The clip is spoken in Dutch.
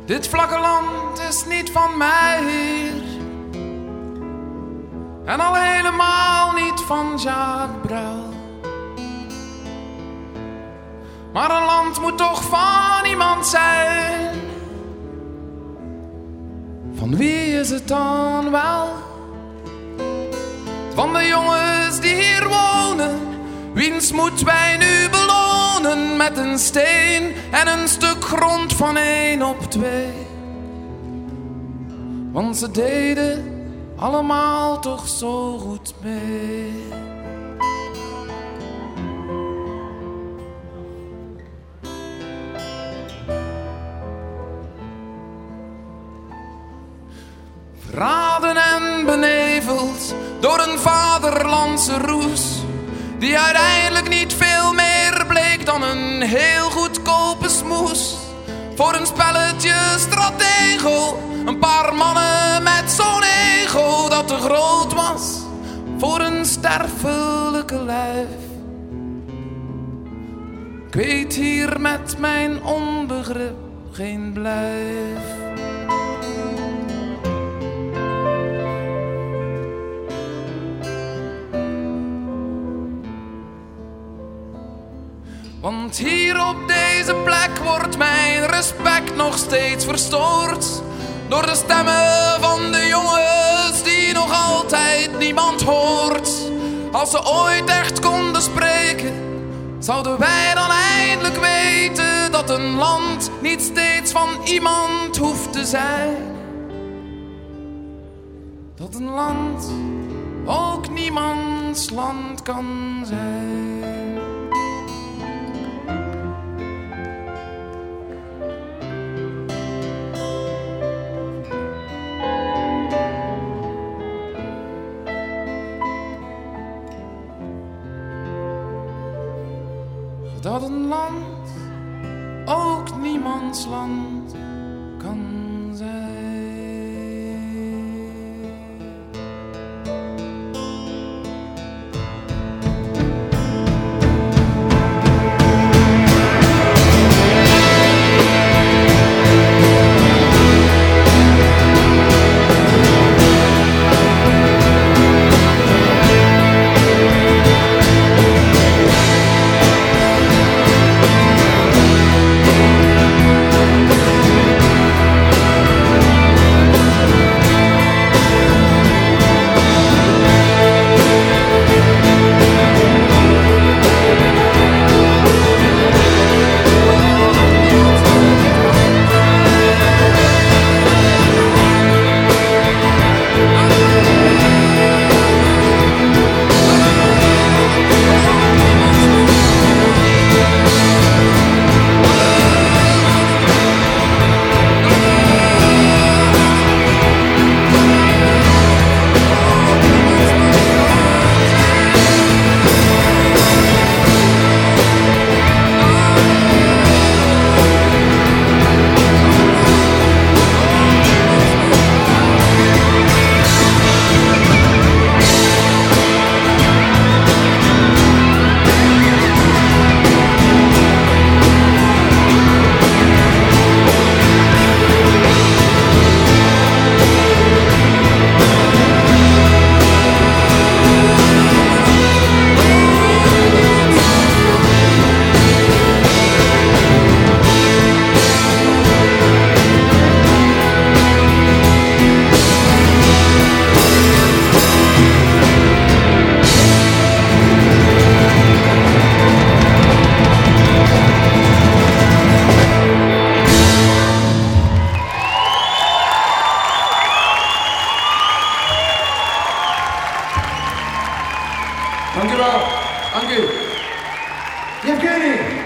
Dit vlakke land is niet van mij hier. En al helemaal niet van Jacques Brel. Maar een land moet toch van iemand zijn. Van wie is het dan wel? Van de jongens die hier wonen. Wiens moeten wij nu belonen met een steen en een stuk grond van 1 op 2. Want ze deden allemaal toch zo goed mee. Verraden en beneveld door een vaderlandse roes, die uiteindelijk niet veel meer bleek dan een heel goedkope smoes. Voor een spelletje stratego, een paar mannen met zo'n ego dat te groot was voor een sterfelijke lijf. Ik weet hier met mijn onbegrip geen blijf. Want hier op deze plek wordt mijn respect nog steeds verstoord door de stemmen van de jongens die nog altijd niemand hoort. Als ze ooit echt konden spreken, zouden wij dan eindelijk weten dat een land niet steeds van iemand hoeft te zijn. Dat een land ook niemands land kan zijn. Dat een land ook niemands land kan zijn. Dankjewel. Dank u. Yevgeny.